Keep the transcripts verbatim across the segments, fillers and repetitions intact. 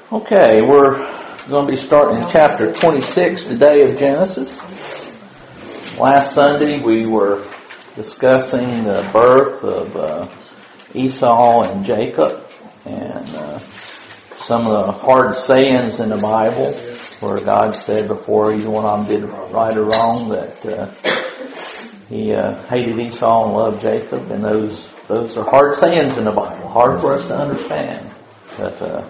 Okay, we're going to be starting in chapter twenty-six today of Genesis. Last Sunday we were discussing the birth of uh, Esau and Jacob and uh, some of the hard sayings in the Bible where God said before either one of them did right or wrong that uh, He uh, hated Esau and loved Jacob, and those those are hard sayings in the Bible, hard for us to understand. But uh,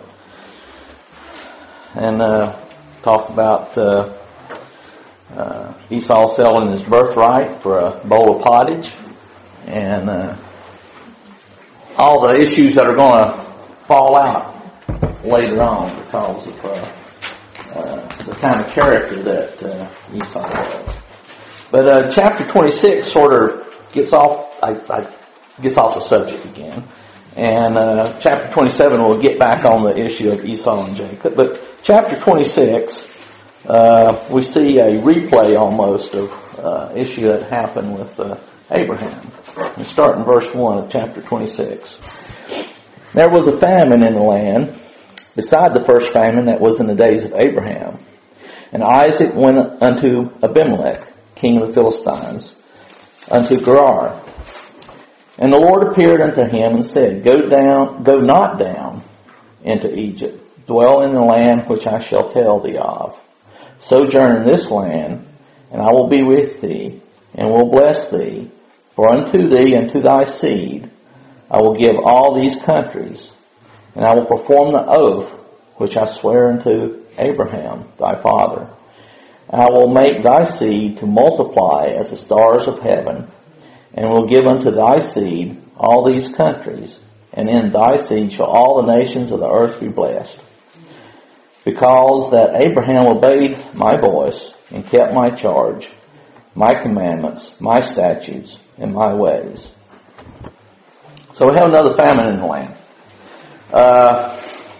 and uh, talk about uh, uh, Esau selling his birthright for a bowl of pottage, and uh, all the issues that are going to fall out later on because of uh, uh, the kind of character that uh, Esau was. But uh, chapter twenty-six sort of gets off, I, I gets off the subject again. And uh, chapter twenty-seven will get back on the issue of Esau and Jacob. But chapter twenty-six, uh, we see a replay almost of uh, issue that happened with uh, Abraham. We start in verse one of chapter twenty-six. There was a famine in the land, beside the first famine that was in the days of Abraham. And Isaac went unto Abimelech, king of the Philistines, unto Gerar. And the Lord appeared unto him and said, Go down, go not down into Egypt. Dwell in the land which I shall tell thee of. Sojourn in this land, and I will be with thee, and will bless thee. For unto thee and to thy seed I will give all these countries, and I will perform the oath which I swear unto Abraham thy father. I will make thy seed to multiply as the stars of heaven, and will give unto thy seed all these countries, and in thy seed shall all the nations of the earth be blessed. Because that Abraham obeyed my voice, and kept my charge, my commandments, my statutes, and my ways. So we have another famine in the land. Uh,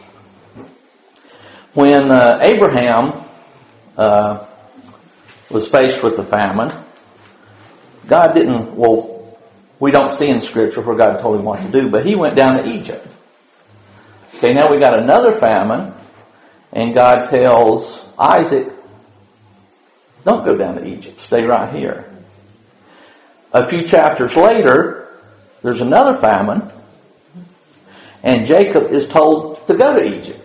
when uh, Abraham uh, was faced with the famine, God didn't, well, we don't see in Scripture where God told him what to do, but he went down to Egypt. Okay, now we got another famine, and God tells Isaac, don't go down to Egypt, stay right here. A few chapters later, there's another famine, and Jacob is told to go to Egypt.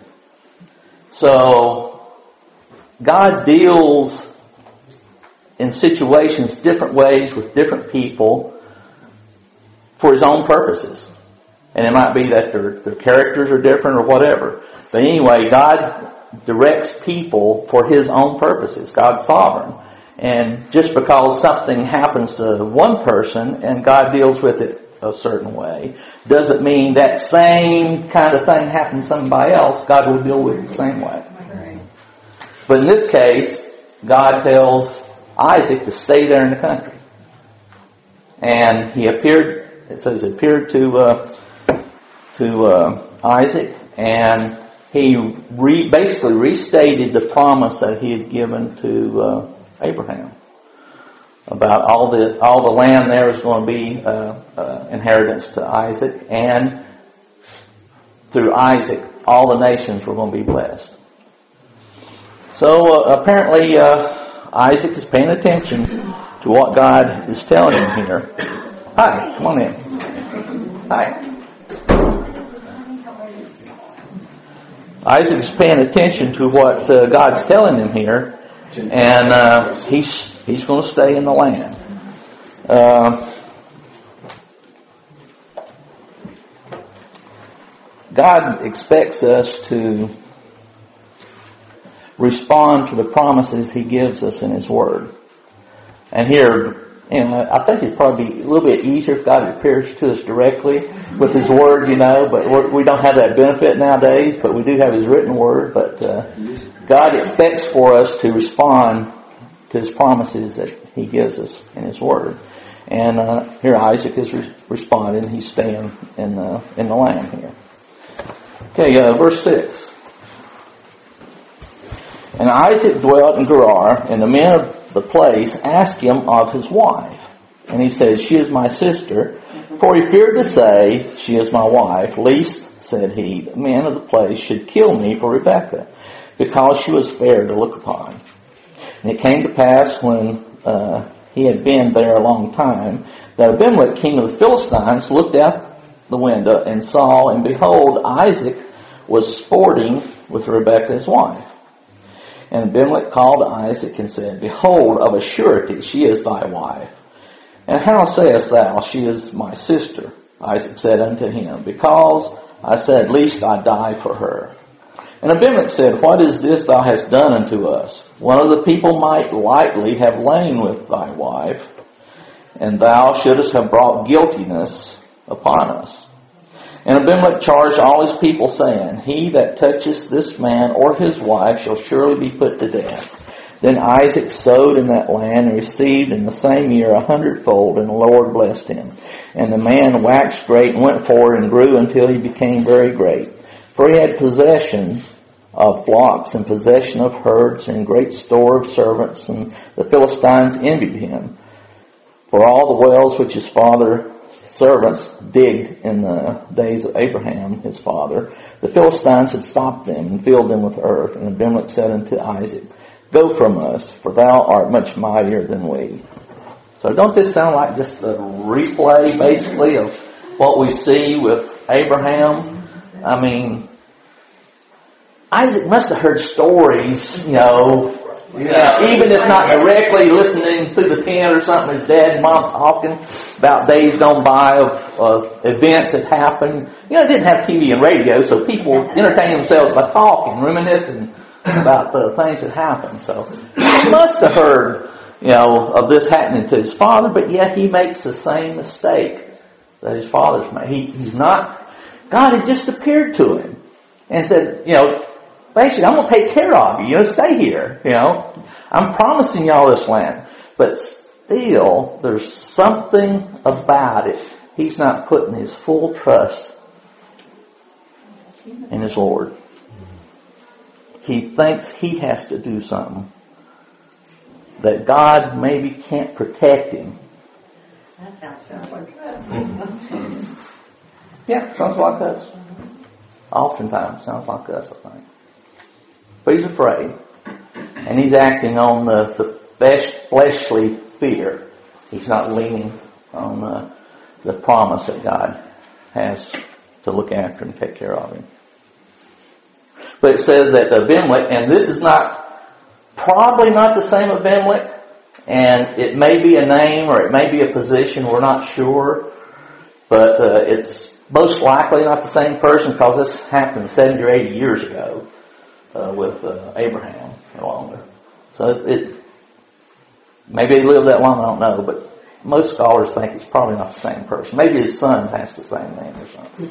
So, God deals in situations different ways with different people for His own purposes. And it might be that their, their characters are different or whatever. But anyway, God directs people for His own purposes. God's sovereign. And just because something happens to one person and God deals with it a certain way, doesn't mean that same kind of thing happens to somebody else, God will deal with it the same way. But in this case, God tells Isaac to stay there in the country. And he appeared, it says he appeared to uh, to uh, Isaac, and he re, basically restated the promise that he had given to uh, Abraham about all the all the land there is going to be uh, uh, inheritance to Isaac, and through Isaac all the nations were going to be blessed. So uh, apparently uh, Isaac is paying attention to what God is telling him here. Hi, come on in. Hi. Isaac is paying attention to what uh, God's telling him here, and uh, he's he's going to stay in the land. Uh, God expects us to respond to the promises He gives us in His Word. And here, you know, I think it'd probably be a little bit easier if God appears to us directly with His Word, you know, but we're, we don't have that benefit nowadays, but we do have His written Word. But uh, God expects for us to respond to His promises that He gives us in His Word. And uh, here Isaac is re- responding. He's staying in the, in the land here. Okay, uh, verse six. And Isaac dwelt in Gerar, and the men of the place asked him of his wife. And he says, She is my sister. For he feared to say, She is my wife, lest said he, the men of the place should kill me for Rebekah, because she was fair to look upon. And it came to pass when uh, he had been there a long time, that Abimelech, king of the Philistines, looked out the window and saw, and behold, Isaac was sporting with Rebekah his wife. And Abimelech called Isaac and said, Behold, of a surety she is thy wife. And how sayest thou, she is my sister? Isaac said unto him, Because I said, Least I die for her. And Abimelech said, What is this thou hast done unto us? One of the people might lightly have lain with thy wife, and thou shouldest have brought guiltiness upon us. And Abimelech charged all his people, saying, He that toucheth this man or his wife shall surely be put to death. Then Isaac sowed in that land and received in the same year a hundredfold, and the Lord blessed him. And the man waxed great and went forward and grew until he became very great. For he had possession of flocks and possession of herds and great store of servants, and the Philistines envied him. For all the wells which his father servants digged in the days of Abraham his father, the Philistines had stopped them and filled them with earth. And Abimelech said unto Isaac, Go from us, for thou art much mightier than we. So don't this sound like just a replay, basically, of what we see with Abraham? I mean, Isaac must have heard stories, you know, yeah, even if not directly listening through the tent or something, his dad and mom talking about days gone by of uh, events that happened. You know, they didn't have T V and radio, so people entertained themselves by talking, reminiscing about the things that happened. So he must have heard, you know, of this happening to his father, but yet he makes the same mistake that his father's made. He, he's not, God had just appeared to him and said, you know, basically, I'm going to take care of you. You know, stay here. You know, I'm promising y'all this land. But still, there's something about it. He's not putting his full trust in his Lord. He thinks he has to do something that God maybe can't protect him. That sounds like us. Yeah, sounds like us. Oftentimes, sounds like us, I think. But he's afraid. And he's acting on the, the flesh, fleshly fear. He's not leaning on the, the promise that God has to look after and take care of him. But it says that Abimelech, and this is not, probably not the same Abimelech, and it may be a name or it may be a position, we're not sure. But uh, it's most likely not the same person, because this happened seventy or eighty years ago. Uh, with uh, Abraham or longer. So it, it maybe he lived that long, I don't know, but most scholars think it's probably not the same person. Maybe his son has the same name or something.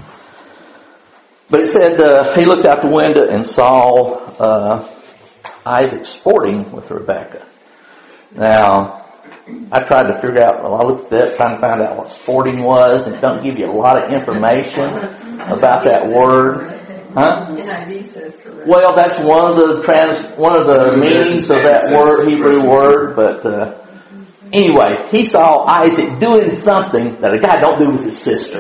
Mm-hmm. But it said uh, he looked out the window and saw uh, Isaac sporting with Rebekah. Now, I tried to figure out, well, I looked at that, trying to find out what sporting was, and it doesn't give you a lot of information about that word. Huh? N I V says correct. Well, that's one of the trans, one of the meanings of that word, Hebrew word. But uh, anyway, he saw Isaac doing something that a guy don't do with his sister,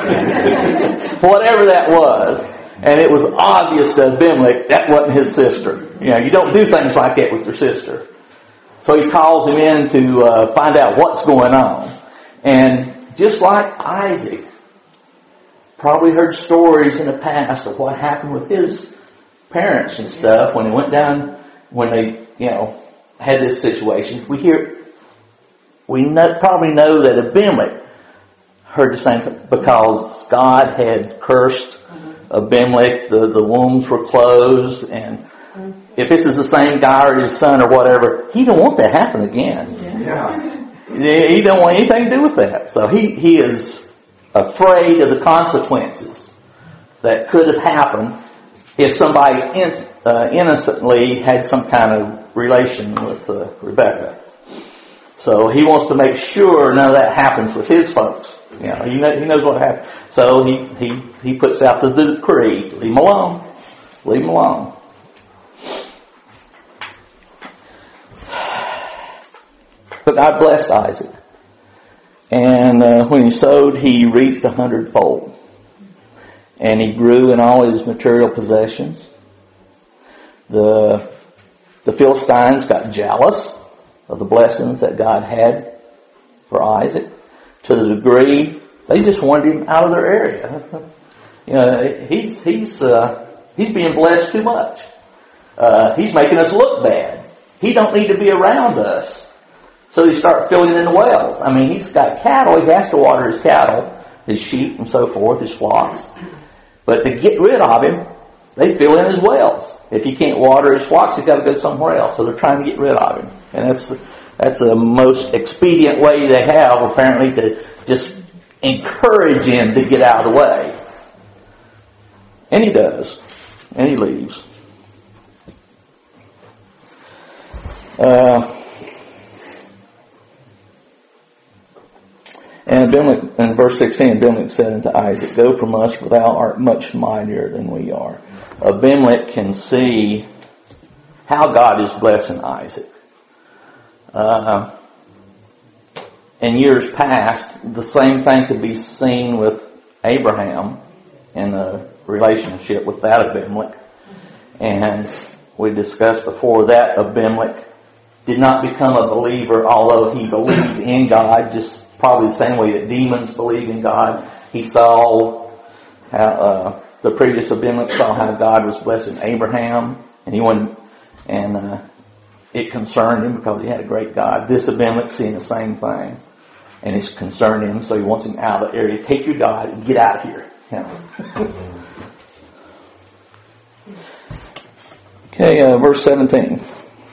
whatever that was, and it was obvious to Abimelech that wasn't his sister. You know, you don't do things like that with your sister. So he calls him in to uh, find out what's going on, and just like Isaac probably heard stories in the past of what happened with his parents and stuff when he went down, when they, you know, had this situation. We hear, we know, probably know that Abimelech heard the same thing, because God had cursed Abimelech. The, the wombs were closed, and if this is the same guy or his son or whatever, he don't want that to happen again. Yeah. He don't want anything to do with that. So he, he is afraid of the consequences that could have happened if somebody in, uh, innocently had some kind of relation with uh, Rebekah. So he wants to make sure none of that happens with his folks. You know, he, know, he knows what happened. So he, he, he puts out the decree, leave him alone. Leave him alone. But God blessed Isaac. And uh, when he sowed, he reaped a hundredfold. and he grew in all his material possessions. The, the Philistines got jealous of the blessings that God had for Isaac to the degree they just wanted him out of their area. You know, he's, he's, uh, he's being blessed too much. Uh, he's making us look bad. He don't need to be around us. So they start filling in the wells. I mean, he's got cattle. He has to water his cattle, his sheep and so forth, his flocks. But to get rid of him, they fill in his wells. If he can't water his flocks, he's got to go somewhere else. So they're trying to get rid of him. And that's, that's the most expedient way they have, apparently, to just encourage him to get out of the way. And he does. And he leaves. Uh, And Abimelech, in verse sixteen, Abimelech said unto Isaac, Go from us, for thou art much mightier than we are. Abimelech can see how God is blessing Isaac. Uh, in years past, the same thing could be seen with Abraham in a relationship with that Abimelech. And we discussed before that Abimelech did not become a believer, although he believed in God, just probably the same way that demons believe in God. He saw how uh, the previous Abimelech saw how God was blessing Abraham, and he went and uh, it concerned him because he had a great God. This Abimelech seeing the same thing, and it's concerned him, so he wants him out of the area. Take your God and get out of here. Yeah. Okay, uh, verse seventeen.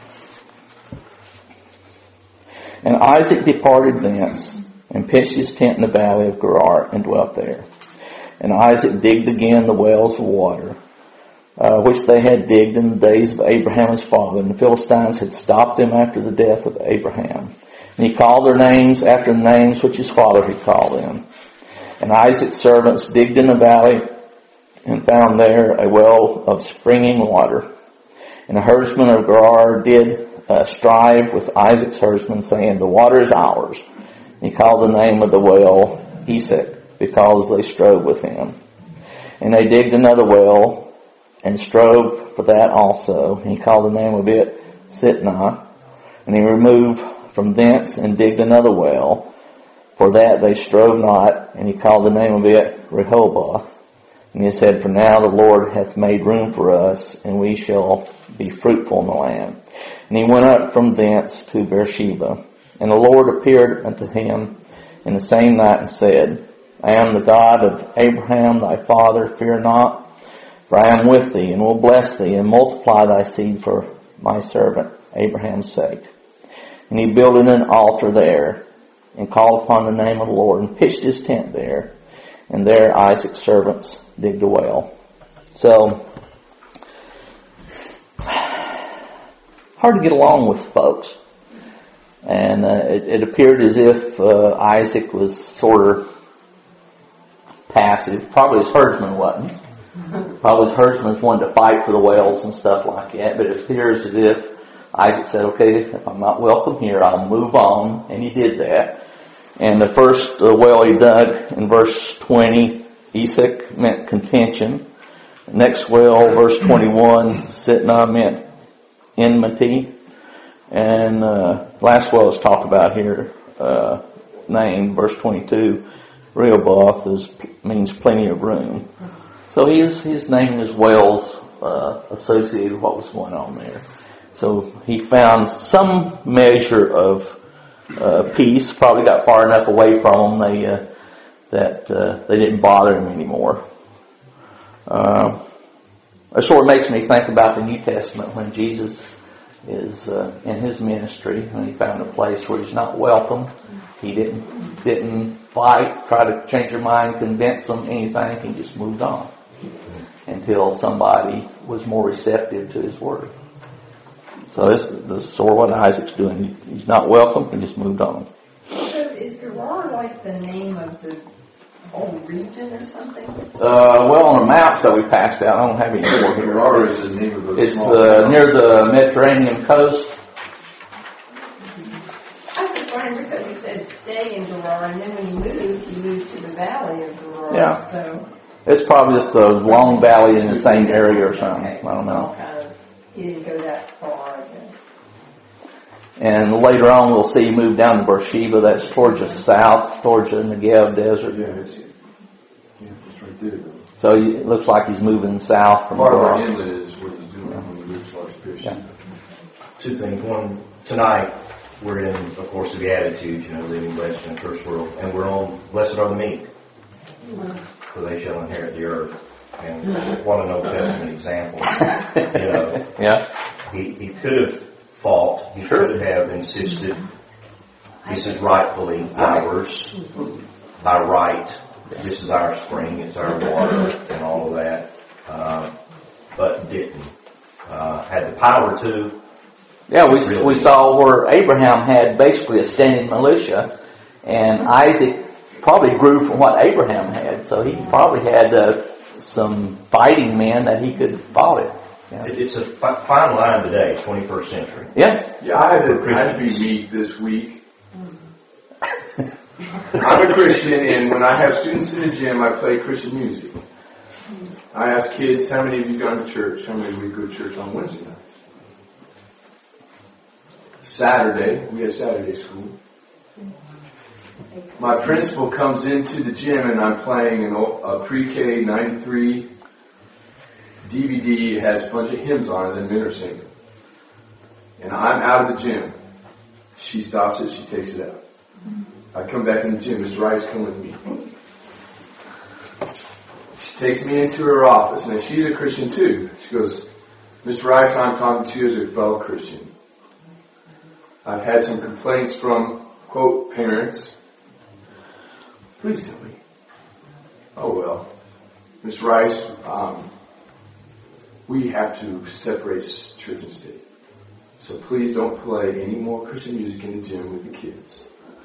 And Isaac departed thence, and pitched his tent in the valley of Gerar, and dwelt there. And Isaac digged again the wells of water, uh, which they had digged in the days of Abraham his father. And the Philistines had stopped them after the death of Abraham. And he called their names after the names which his father had called them. And Isaac's servants digged in the valley, and found there a well of springing water. And the herdsmen of Gerar did uh, strive with Isaac's herdsmen, saying, The water is ours. He called the name of the well Esek, because they strove with him. And they digged another well, and strove for that also. And he called the name of it Sitnah. And he removed from thence, and digged another well. For that they strove not. And he called the name of it Rehoboth. And he said, For now the Lord hath made room for us, and we shall be fruitful in the land. And he went up from thence to Beersheba. And the Lord appeared unto him in the same night and said, I am the God of Abraham thy father, fear not, for I am with thee, and will bless thee, and multiply thy seed for my servant Abraham's sake. And he builded an altar there, and called upon the name of the Lord, and pitched his tent there. And there Isaac's servants digged a well. So, hard to get along with folks. And uh, it, it appeared as if uh, Isaac was sort of passive. Probably his herdsman wasn't. Probably his herdsmen wanted to fight for the wells and stuff like that. But it appears as if Isaac said, okay, if I'm not welcome here, I'll move on. And he did that. And the first uh, well he dug in verse twenty, Esek meant contention. The next well, verse twenty-one, Sitnah meant enmity. And uh, last well is talked about here, uh, name, verse twenty-two, Rehoboth is, means plenty of room. So he's, he's naming his wells uh, associated with what was going on there. So he found some measure of uh, peace, probably got far enough away from them they, uh, that uh, they didn't bother him anymore. Uh, it sort of makes me think about the New Testament when Jesus is uh, in his ministry, and he found a place where he's not welcome. He didn't didn't fight, try to change their mind, convince them, anything. He just moved on until somebody was more receptive to his word. So this, this is sort of what Isaac's doing. He, he's not welcome. He just moved on. So is Gerar like the name of the whole region or something? Uh, well, on the maps that we passed out, I don't have any more here. Gerar is the name of the It's small uh, town. near the Mediterranean coast. I was just wondering because he said stay in Gerar, and then when he moved, he moved to the valley of Gerar. Yeah. So It's probably just a long valley in the same area or something. Okay, I don't so know. kind of, he didn't go that far, I guess. And later on, we'll see he move down to Beersheba. That's towards the south, towards the Negev desert. Yeah, it's, yeah, it's right there. Though. So he, it looks like he's moving south from Part of where- our inlet is what he's doing when he moves towards Beersheba. Two things. One, tonight we're in, of course, the Beatitudes, you know, living blessed in the first world, and we're on blessed are the meek, for they shall inherit the earth. And what an Old Testament example. You know, Yeah. he, he could have fought, he Sure. could have insisted, this is rightfully ours, by right, this is our spring, it's our water, and all of that, uh, but didn't. Uh, had the power to. Yeah, we we saw where Abraham had basically a standing militia, and Isaac probably grew from what Abraham had. So he probably had uh, some fighting men that he could fight it. Yeah. It, it's a fi- fine line today, twenty-first century. Yeah. Yeah, I had to, I had to be meek this week. I'm a Christian, and when I have students in the gym, I play Christian music. I ask kids, how many of you gone to church? How many of you go to church on Wednesday night? Saturday, we have Saturday school. My principal comes into the gym, and I'm playing an, a pre-K ninety-three D V D. It has a bunch of hymns on it, and men are singing. And I'm out of the gym. She stops it, she takes it out. I come back in the gym, Mister Rice, come with me. She takes me into her office, and she's a Christian too. She goes, Mister Rice, I'm talking to you as a fellow Christian. I've had some complaints from, quote, parents. Please tell me. Oh well. Mister Rice, um, we have to separate church and state. So please don't play any more Christian music in the gym with the kids.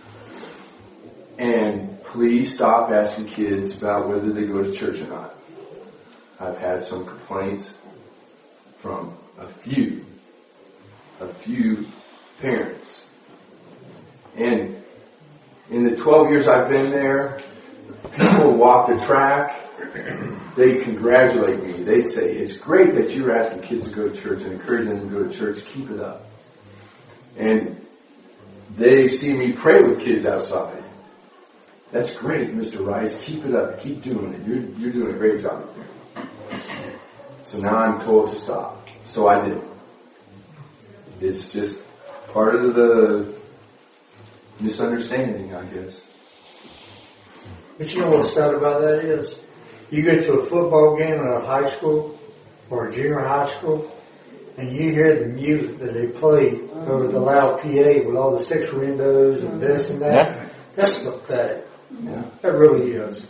And please stop asking kids about whether they go to church or not. I've had some complaints from a few, a few parents. And in the twelve years I've been there, people walk the track, they congratulate me. They'd say, it's great that you're asking kids to go to church and encouraging them to go to church. Keep it up. And they see me pray with kids outside. That's great, Mister Rice. Keep it up. Keep doing it. You're, you're doing a great job. So now I'm told to stop. So I did. It's just part of the misunderstanding, I guess. But you know what's sad about that is, you go to a football game at a high school or a junior high school, and you hear the music that they play over the loud P A with all the six windows and this and that. Yeah. That's pathetic. Yeah. That really is.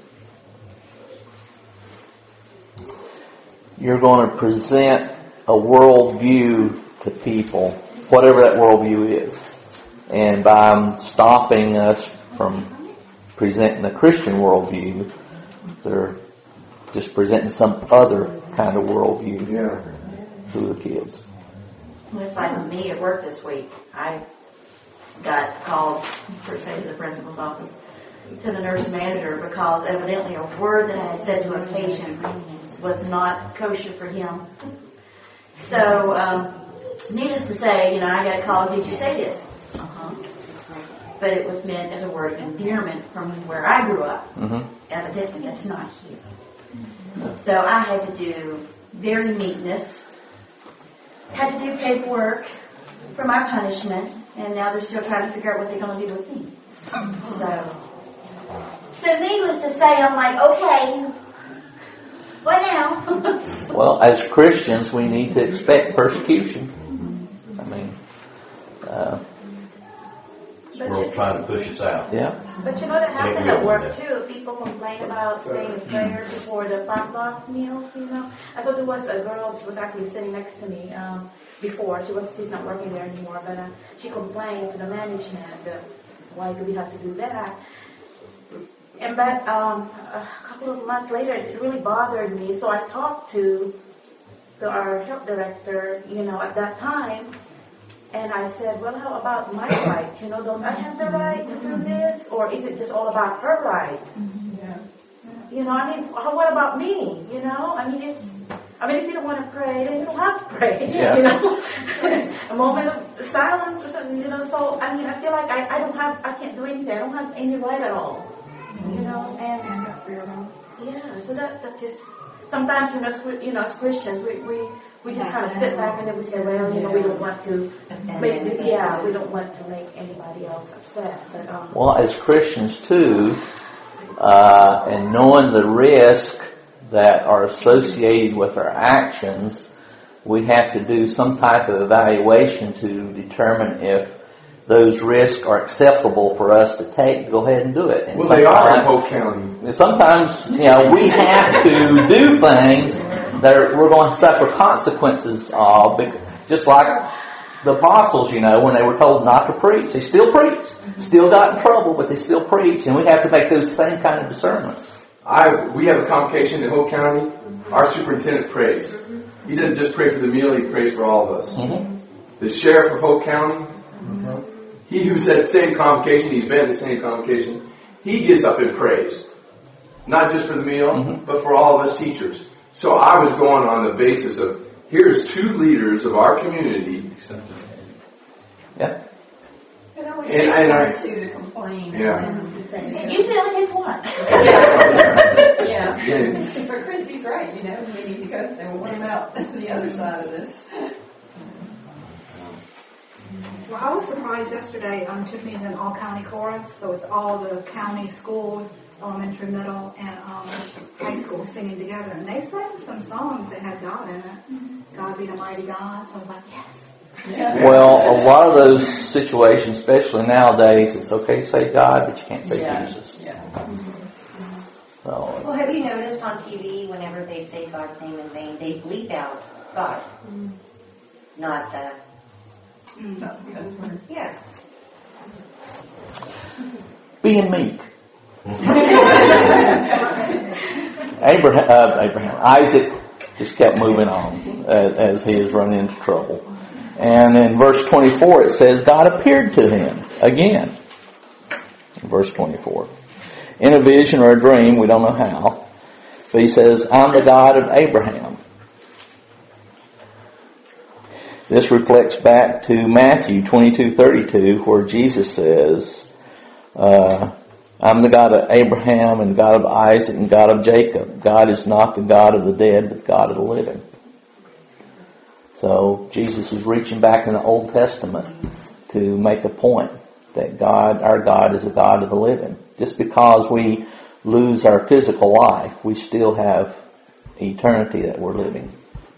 You're going to present a worldview to people, whatever that worldview is. And by stopping us from presenting a Christian worldview, they're just presenting some other kind of worldview Yeah. to the kids. It's like me at work this week. I got called, per se, to the principal's office, to the nurse manager, because evidently a word that I had said to a patient was not kosher for him. So, um, needless to say, you know, I got a call, did you say this? Uh-huh. But it was meant as a word of endearment from where I grew up. Mm-hmm. Evidently, that's not here. So I had to do very neatness, had to do paperwork for my punishment, and now they're still trying to figure out what they're going to do with me. So, so needless to say, I'm like, okay, what now? Well, as Christians, we need to expect persecution. I mean, uh, This world trying to push us out. yeah. But you know that Can't happened we at all work do too. People complain about saying prayers before the potluck meals, you know. I thought there was a girl, she was actually sitting next to me um, before. She was, she's not working there anymore, but uh, she complained to the management that why do we have to do that? And but um, a couple of months later, it really bothered me. So I talked to, to our health director, you know, at that time. And I said, well, how about my right? You know, don't I have the right to do this? Or is it just all about her right? Yeah. You know, I mean, what about me? You know, I mean, it's, I mean, if you don't want to pray, then you don't have to pray. Yeah. You know, a moment of silence or something, you know, so, I mean, I feel like I, I don't have, I can't do anything. I don't have any right at all. You know, and, yeah, so that, that just, sometimes, you know, as, you know, as Christians, we, we, we just kind of sit back and then we say, well, you know, we don't want to make, yeah, we don't want to make anybody else upset. But, um, Well, as Christians too, uh, and knowing the risk that are associated with our actions, we have to do some type of evaluation to determine if those risks are acceptable for us to take. Go ahead and do it. And Well, they are in Polk County. Sometimes, you know, we have to do things that are, we're going to suffer consequences of, just like the apostles, you know, when they were told not to preach. They still preached. Still got in trouble, but they still preached. And we have to make those same kind of discernments. I we have a convocation in Polk County. Our superintendent prays. He doesn't just pray for the meal, he prays for all of us. Mm-hmm. The sheriff of Polk County, he who's at the same convocation, he's been at the same convocation, he gets up and prays. Not just for the meal, mm-hmm. but for all of us teachers. So I was going on the basis of, here's two leaders of our community. Yeah. It always And- takes and one I- or two to complain. Yeah. And usually it only takes one. yeah. Yeah. But Christy's right, you know, we need to go and say, well, what about the other side of this? Well, I was surprised yesterday. Um, Tiffany's in all county chorus, so it's all the county schools, elementary, middle, and um, high school singing together. And they sang some songs that had God in it. God be the mighty God. So I was like, yes. Yeah. Well, a lot of those situations, especially nowadays, it's okay to say God, but you can't say Yeah. Jesus. Yeah. So, Well, have you noticed on T V, whenever they say God's name in vain, they bleep out God, mm. not the... Mm. Not the cuss word. Yes. being meek. Abraham, uh, Abraham, Isaac just kept moving on as, as he was running into trouble. And in verse twenty-four it says, God appeared to him again. In verse twenty-four. In a vision or a dream, we don't know how. But he says, I'm the God of Abraham. This reflects back to Matthew twenty-two thirty-two, where Jesus says, uh, I'm the God of Abraham and God of Isaac and God of Jacob. God is not the God of the dead, but the God of the living. So Jesus is reaching back in the Old Testament to make a point that God, our God, is a God of the living. Just because we lose our physical life, we still have eternity that we're living.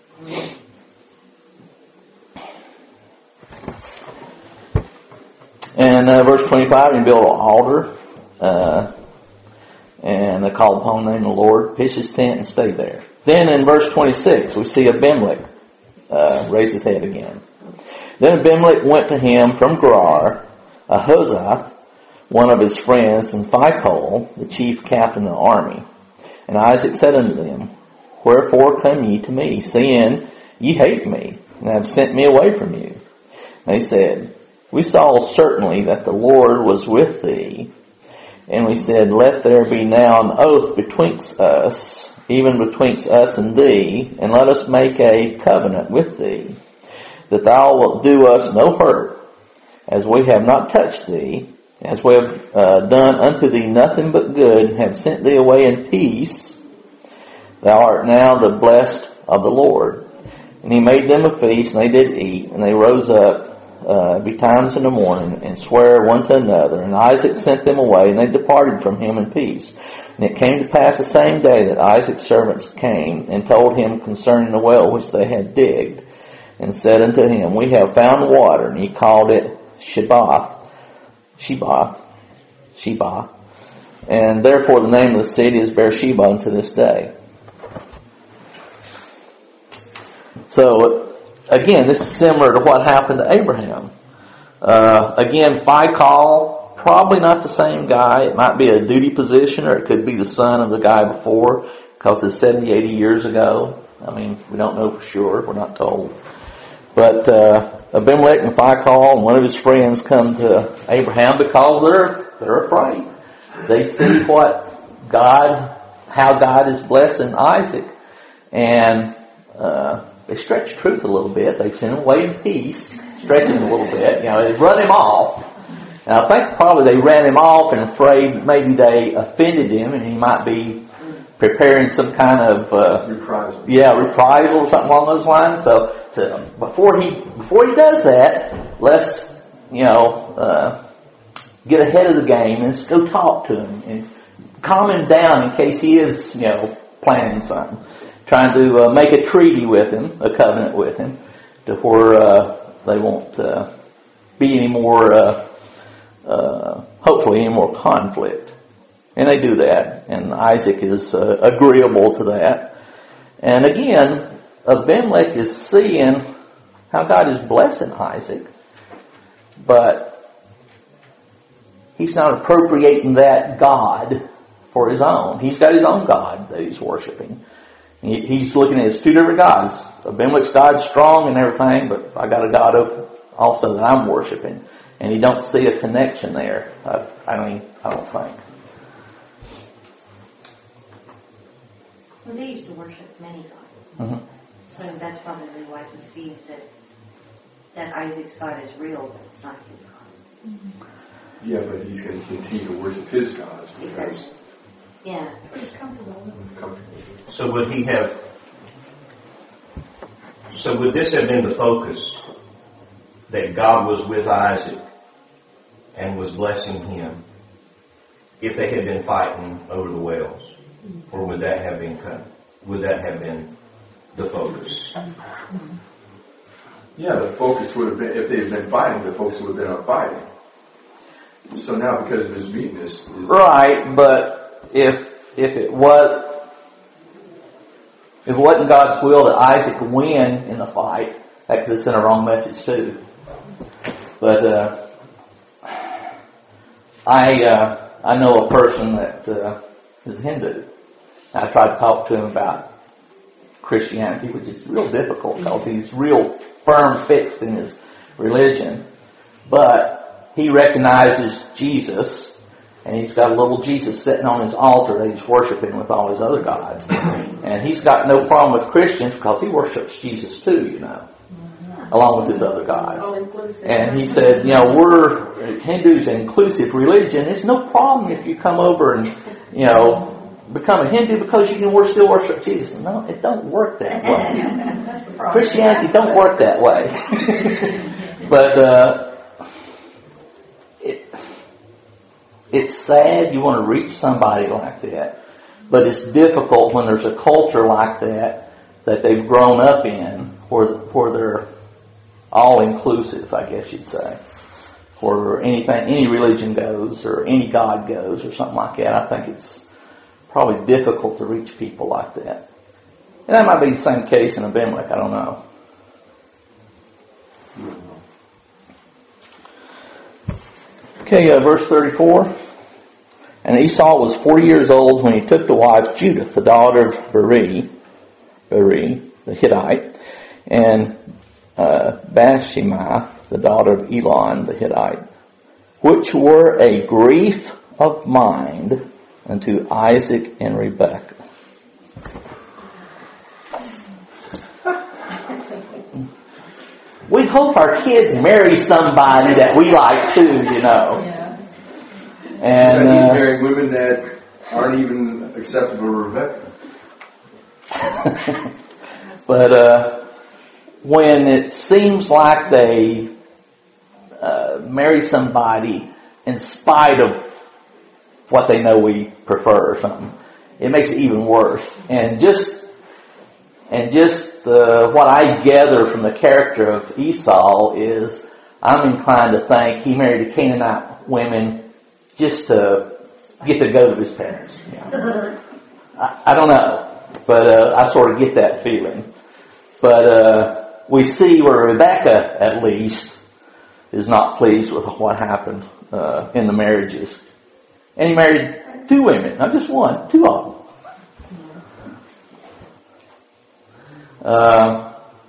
And uh, verse twenty-five, you build an altar, uh, and they call upon the name of the Lord, pitch his tent and stay there. Then in verse twenty-six, we see Abimelech uh, raise his head again. Then Abimelech went to him from Gerar, Ahuzzath, one of his friends, and Phicol, the chief captain of the army. And Isaac said unto them, Wherefore come ye to me, seeing ye hate me, and have sent me away from you? And they said, We saw certainly that the Lord was with thee. And we said, Let there be now an oath betwixt us, even betwixt us and thee, and let us make a covenant with thee, that thou wilt do us no hurt, as we have not touched thee, as we have uh, done unto thee nothing but good, and have sent thee away in peace. Thou art now the blessed of the Lord. And he made them a feast, and they did eat, and they rose up uh, betimes in the morning, and sware one to another. And Isaac sent them away, and they departed from him in peace. And it came to pass the same day that Isaac's servants came, and told him concerning the well which they had digged, and said unto him, We have found water. And he called it Shebath, Shebath, Sheba. And therefore the name of the city is Beersheba unto this day. So, again, this is similar to what happened to Abraham. Uh, again, Phicol, probably not the same guy. It might be a duty position, or it could be the son of the guy before, because it's seventy, eighty years ago. I mean, we don't know for sure. We're not told. But uh, Abimelech and Phicol and one of his friends come to Abraham because they're they're afraid. They see what God how God is blessing Isaac. And uh, they stretch truth a little bit. They send him away in peace, stretch him a little bit. You know, they run him off. And I think probably they ran him off and afraid maybe they offended him and he might be preparing some kind of uh, reprisal. Yeah, reprisal or something along those lines. So, so before he before he does that, let's you know uh, get ahead of the game and let's go talk to him and calm him down in case he is you know planning something, trying to uh, make a treaty with him, a covenant with him, to where uh, they won't uh, be any more. Uh, Uh, hopefully any more conflict. And they do that. And Isaac is uh, agreeable to that. And again, Abimelech is seeing how God is blessing Isaac. But he's not appropriating that God for his own. He's got his own God that he's worshiping. He, he's looking at his two different gods. Abimelech's God's strong and everything, but I got a God also that I'm worshiping. And you don't see a connection there. I, I mean, I don't think. Well, they used to worship many gods. Mm-hmm. So that's probably why he sees that that Isaac's God is real, but it's not his God. Mm-hmm. Yeah, but he's going to continue to worship his gods. Exactly. Yeah. It's comfortable. Comfortable. So would he have, so would this have been the focus, that God was with Isaac and was blessing him, if they had been fighting over the wells? Or would that have been cut? Would that have been the focus? Yeah, the focus would have been, if they had been fighting, the focus would have been on fighting. So now, because of his weakness, is right? But if if it was if it wasn't God's will that Isaac win in the fight, that could have sent a wrong message too. But uh, I uh, I know a person that uh, is Hindu. I tried to talk to him about Christianity, which is real difficult because he's real firm fixed in his religion. But he recognizes Jesus, and he's got a little Jesus sitting on his altar that he's worshiping with all his other gods. And he's got no problem with Christians because he worships Jesus too, you know, along with his other gods. And he said, you know, we're Hindus, an inclusive religion. It's no problem if you come over and, you know, become a Hindu because you can still worship Jesus. No, it don't work that way. Christianity don't work that way. But uh, it, it's sad you want to reach somebody like that. But it's difficult when there's a culture like that that they've grown up in where, where they're all inclusive, I guess you'd say. Where anything, any religion goes or any God goes or something like that. I think it's probably difficult to reach people like that. And that might be the same case in Abimelech, I don't know. Okay, uh, verse thirty-four. And Esau was forty years old when he took to wife Judith, the daughter of Beri, Beri, the Hittite, and uh, Bathshemath, the daughter of Elon, the Hittite, which were a grief of mind unto Isaac and Rebekah. We hope our kids marry somebody that we like too, you know. Yeah. I And need uh, marrying women that aren't even acceptable to Rebecca. but uh, when it seems like they uh, marry somebody in spite of what they know we prefer or something, it makes it even worse. And just and just uh, what I gather from the character of Esau is, I'm inclined to think he married the Canaanite women just to get to go to his parents. You know? I, I don't know, but uh, I sort of get that feeling. But uh, we see where Rebecca, at least, is not pleased with what happened uh, in the marriages. And he married two women, not just one, two of them. Uh,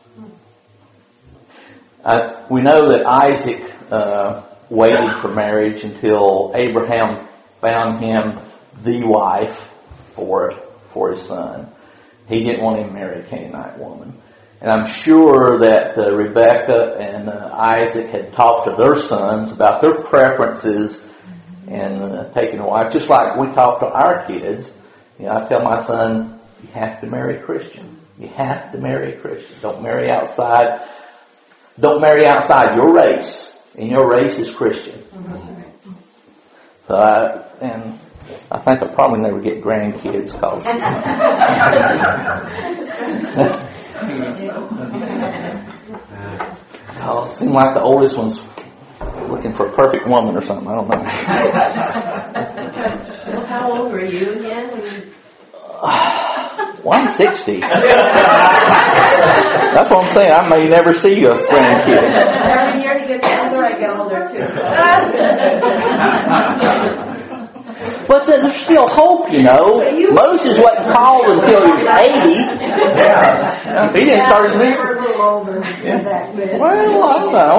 I, we know that Isaac uh, waited for marriage until Abraham found him the wife for it. for his son. He didn't want him to marry a Canaanite woman. And I'm sure that uh, Rebecca and uh, Isaac had talked to their sons about their preferences and uh, taking a wife, just like we talk to our kids. You know, I tell my son, you have to marry a Christian. You have to marry a Christian. Don't marry outside. Don't marry outside your race, and your race is Christian. So I and I think I'll probably never get grandkids because. Oh, it seemed like the oldest one's looking for a perfect woman or something. I don't know. Well, how old were you again? When you... Well, I'm sixty. That's what I'm saying. I may never see a grandkid. Every year he gets older, I get older too. So. But there's still hope, you know. Moses wasn't called until he was eighty. Yeah. He didn't start his ministry. We're a little older than that. Well, I don't know.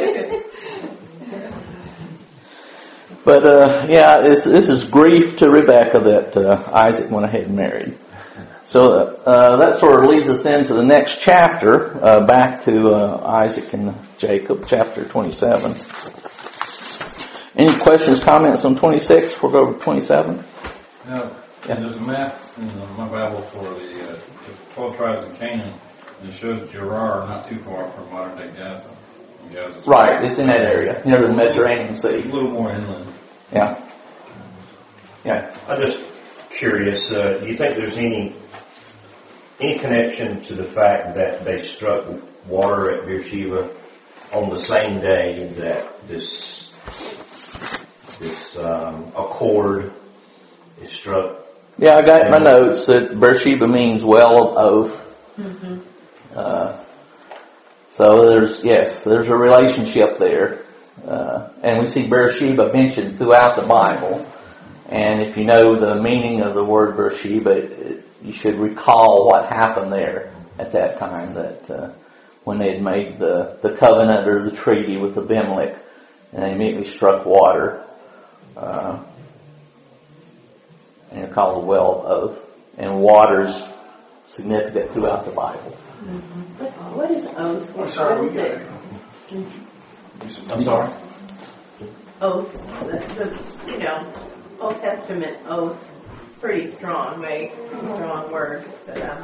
But, uh, yeah, it's, this is grief to Rebecca that uh, Isaac went ahead and married. So uh, that sort of leads us into the next chapter, uh, back to uh, Isaac and Jacob, chapter twenty-seven. Any questions, comments on twenty-six before we go over to twenty-seven? No. Yeah. There's a map in my Bible for the, uh, the twelve tribes of Canaan, and it shows Gerar not too far from modern day Gaza. Gaza's Right, it's in that area, near the Mediterranean Sea. A little more inland. Yeah. Yeah. I'm just curious, uh, do you think there's any any connection to the fact that they struck water at Beersheba on the same day that this this um, accord is struck? Yeah, I got in my notes that Beersheba means well of oath. Mm-hmm. Uh, so there's, yes, there's a relationship there. Uh, and we see Beersheba mentioned throughout the Bible. And if you know the meaning of the word Beersheba, it, it, you should recall what happened there at that time, that uh, when they had made the, the covenant or the treaty with Abimelech, and they immediately struck water. Uh, and it's called the well of oath. And water's significant throughout the Bible. Mm-hmm. What is oath? I'm sorry, what we is got it? I'm sorry? Oath, the, the, you know, Old Testament oath, pretty strong, right? Pretty strong word. But, um,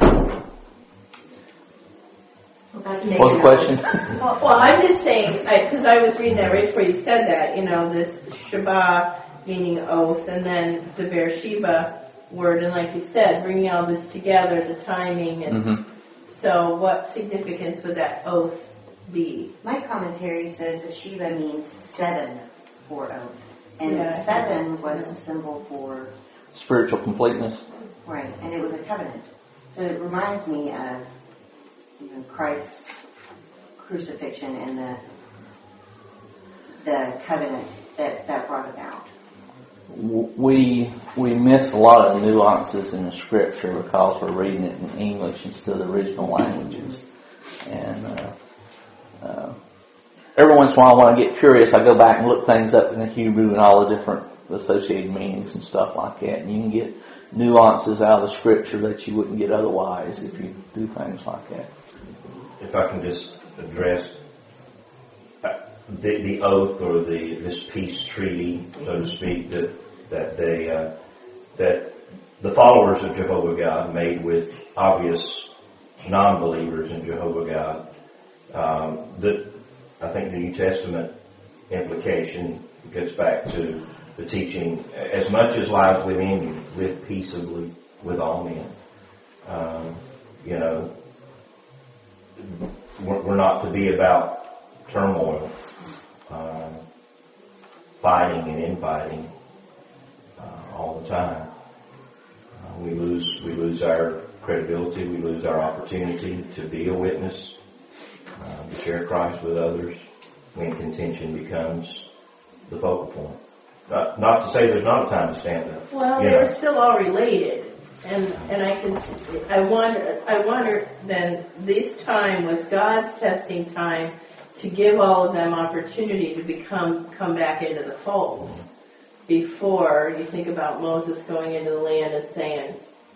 What's the question? well, well, I'm just saying, because I, I was reading that right before you said that, you know, this Shabbat meaning oath, and then the Beersheba word, and like you said, bringing all this together, the timing, and Mm-hmm. so what significance would that oath be? My commentary says that Sheba means seven for oath. And Yeah, seven was a symbol for, Spiritual completeness. right, and it was a covenant. So it reminds me of, you know, Christ's crucifixion and the the covenant that, that brought about. We we miss a lot of nuances in the scripture because we're reading it in English instead of the original languages. And uh, uh, every once in a while when I get curious, I go back and look things up in the Hebrew and all the different associated meanings and stuff like that. And you can get nuances out of the scripture that you wouldn't get otherwise if you do things like that. If I can just address the, the oath or the this peace treaty, so to speak, that that they uh, that the followers of Jehovah God made with obvious non-believers in Jehovah God. Um, that I think the New Testament implication gets back to the teaching: as much as lies within you, live peaceably with all men. Um, you know, we're, we're not to be about turmoil. Uh, fighting and infighting uh, all the time. Uh, we lose we lose our credibility. We lose our opportunity to be a witness, uh, to share Christ with others when contention becomes the focal point. Not, not to say there's not a time to stand up. Well, you they're know. still all related, and and I can I wonder I wonder then this time was God's testing time to give all of them opportunity to become come back into the fold. Before you think about Moses going into the land and saying,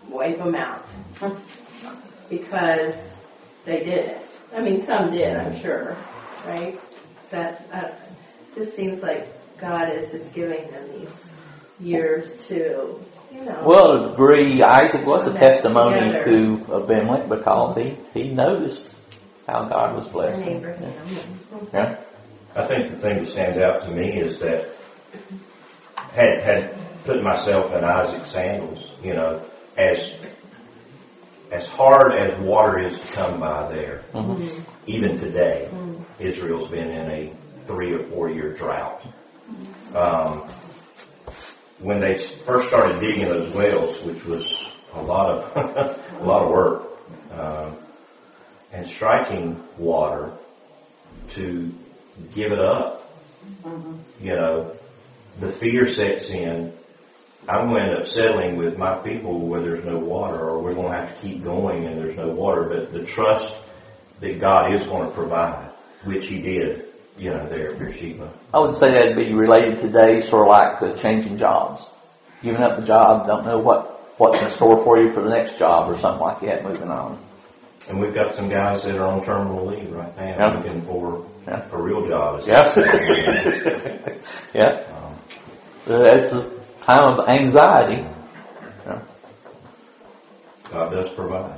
wipe them out because they did it. I mean, some did, I'm sure, right? That uh, just seems like God is just giving them these years to, you know. Well, to a degree, Isaac was a testimony together. to Abimelech because he, he noticed how God was And blessing. Abraham. Yeah. I think the thing that stands out to me is that had had put myself in Isaac's sandals, you know, as as hard as water is to come by there, Mm-hmm. even today, Israel's been in a three or four year drought. Um, when they first started digging those wells, which was a lot of a lot of work, um, and striking water to give it up, you know, the fear sets in. I'm going to end up settling with my people where there's no water, or we're going to have to keep going and there's no water. But the trust that God is going to provide, which He did, you know, there at Beersheba. I would say that'd be related today, sort of like uh, changing jobs. Giving up a job, don't know what, what's in store for you for the next job or something like that, moving on. And we've got some guys that are on terminal leave right now, Yeah. looking for Yeah. a real job. Yeah. Yeah. That's a time of anxiety. Yeah. God does provide.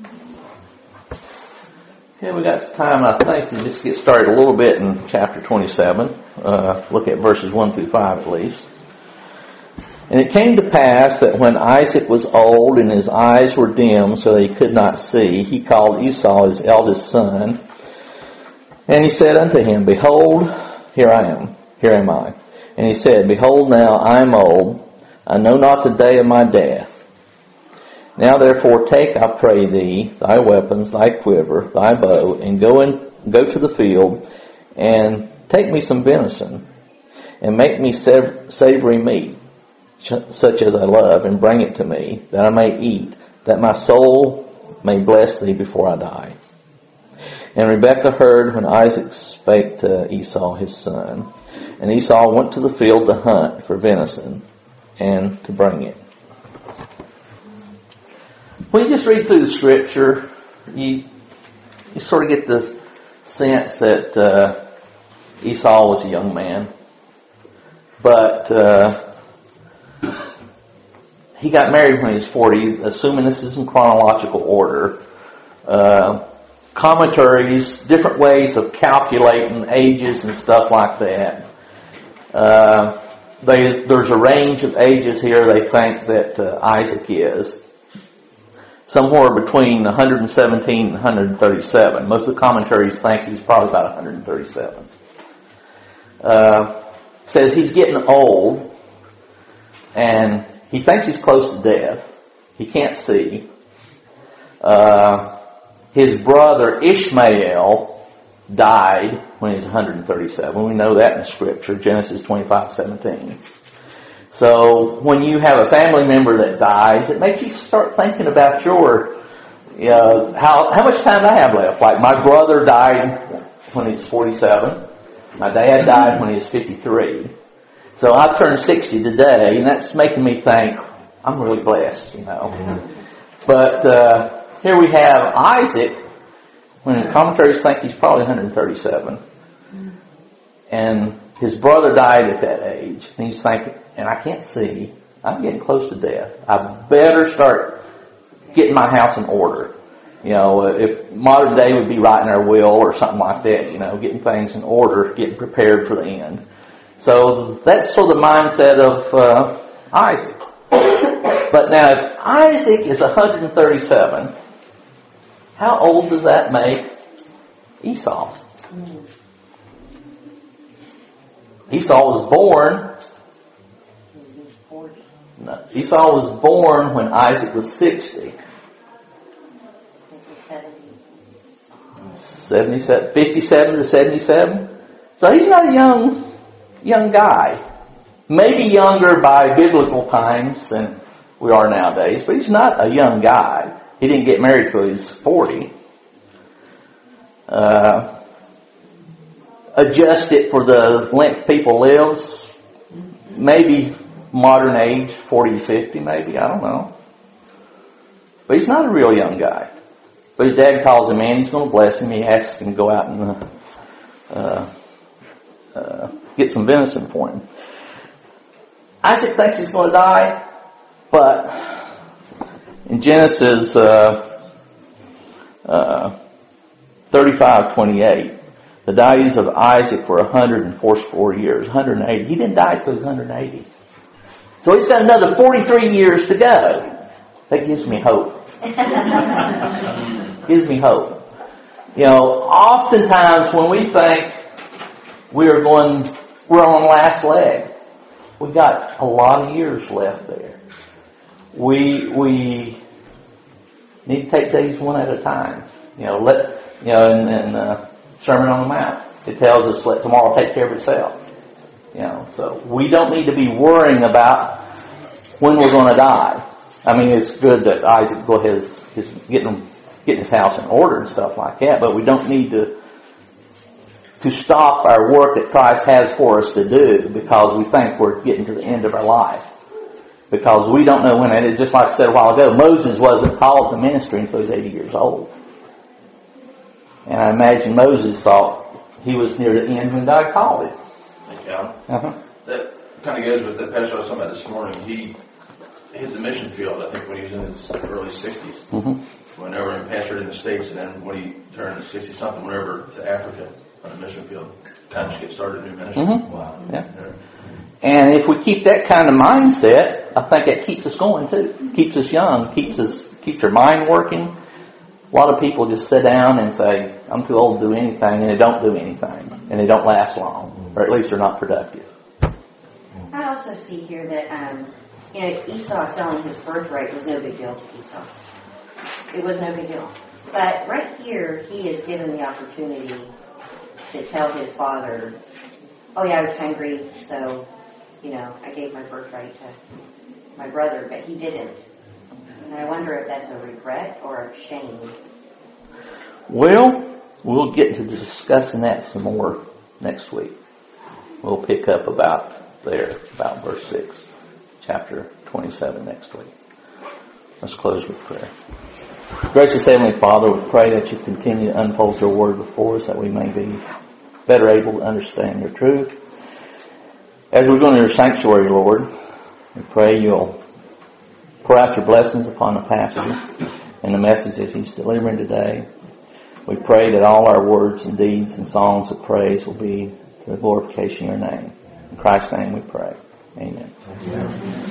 Yeah, we got some time, I think, to just get started a little bit in chapter twenty-seven. Uh, look at verses one through five at least. And it came to pass that when Isaac was old and his eyes were dim so that he could not see, he called Esau his eldest son. And he said unto him, Behold, here I am, here am I. And he said, Behold now, I am old, I know not the day of my death. Now therefore take, I pray thee, thy weapons, thy quiver, thy bow, and go in, go to the field, and take me some venison, and make me sav- savory meat, such as I love, and bring it to me, that I may eat, that my soul may bless thee before I die. And Rebekah heard when Isaac spake to Esau his son. And Esau went to the field to hunt for venison, and to bring it. When you just read through the scripture, you you sort of get the sense that uh, Esau was a young man. But uh, he got married when he was forty, assuming this is in chronological order. Uh, commentaries, different ways of calculating ages and stuff like that. Uh, they, there's a range of ages here they think that uh, Isaac is. Somewhere between one hundred seventeen and one hundred thirty-seven. Most of the commentaries think he's probably about one hundred thirty-seven. Uh, says he's getting old, and he thinks he's close to death. He can't see. Uh, his brother Ishmael died when he was one hundred thirty-seven. We know that in Scripture, Genesis twenty-five seventeen. So when you have a family member that dies, it makes you start thinking about your, you know, how how much time do I have left? Like my brother died when he was forty-seven. My dad died when he was fifty-three. So I turned sixty today, and that's making me think I'm really blessed, you know. But uh, here we have Isaac, when the commentaries think he's probably one hundred thirty-seven. And his brother died at that age. And he's thinking, and I can't see, I'm getting close to death. I better start getting my house in order. You know, if modern day would be writing our will or something like that, you know, getting things in order, getting prepared for the end. So that's sort of the mindset of uh, Isaac. But now, if Isaac is one hundred thirty-seven, how old does that make Esau? Esau was born. No, Esau was born when Isaac was sixty. seventy-seven, fifty-seven to seventy-seven. So he's not a young, young guy. Maybe younger by biblical times than we are nowadays, but he's not a young guy. He didn't get married till he was forty. Uh, adjust it for the length people lives. Maybe modern age, forty to fifty, maybe, I don't know. But he's not a real young guy. But his dad calls him in. He's going to bless him. He asks him to go out and uh, uh, uh, get some venison for him. Isaac thinks he's going to die, but in Genesis uh, uh, thirty-five twenty-eight, the days of Isaac were one hundred fourscore years, one hundred eighty. He didn't die until he was one hundred eighty. So he's got another forty-three years to go. That gives me hope. Gives me hope. You know, oftentimes when we think we are going, we're on last leg, we got a lot of years left there. We we need to take things one at a time. You know, let you know, in, in uh, Sermon on the Mount, it tells us let tomorrow take care of itself. You know, so we don't need to be worrying about when we're going to die. I mean, it's good that Isaac go ahead is, is getting getting his house in order and stuff like that, but we don't need to to stop our work that Christ has for us to do because we think we're getting to the end of our life. Because we don't know when it is. Just like I said a while ago, Moses wasn't called to ministry until he was eighty years old. And I imagine Moses thought he was near the end when God called him. Thank you, Alan. Uh-huh. That kind of goes with the pastor I was talking about this morning. He hit the mission field, I think, when he was in his early sixties. Mm-hmm. Went over and pastored in the States, and then when he turned sixty-something, went over to Africa on a mission field. Kind of just get started a new ministry. Mm-hmm. Wow. Yeah. yeah. And if we keep that kind of mindset, I think that keeps us going too. Keeps us young, keeps us keeps our mind working. A lot of people just sit down and say, I'm too old to do anything, and they don't do anything. And they don't last long. Or at least they're not productive. I also see here that, um, you know, Esau selling his birthright was no big deal to Esau. It was no big deal. But right here, he is given the opportunity to tell his father, oh yeah, I was hungry, so, you know, I gave my birthright to my brother, but he didn't. And I wonder if that's a regret or a shame. Well, we'll get to discussing that some more next week. We'll pick up about there, about verse six, chapter twenty-seven next week. Let's close with prayer. Gracious Heavenly Father, we pray that you continue to unfold your word before us, that we may be better able to understand your truth. As we go into your sanctuary, Lord, we pray you'll pour out your blessings upon the pastor and the messages he's delivering today. We pray that all our words and deeds and songs of praise will be to the glorification of your name. In Christ's name we pray. Amen. Amen.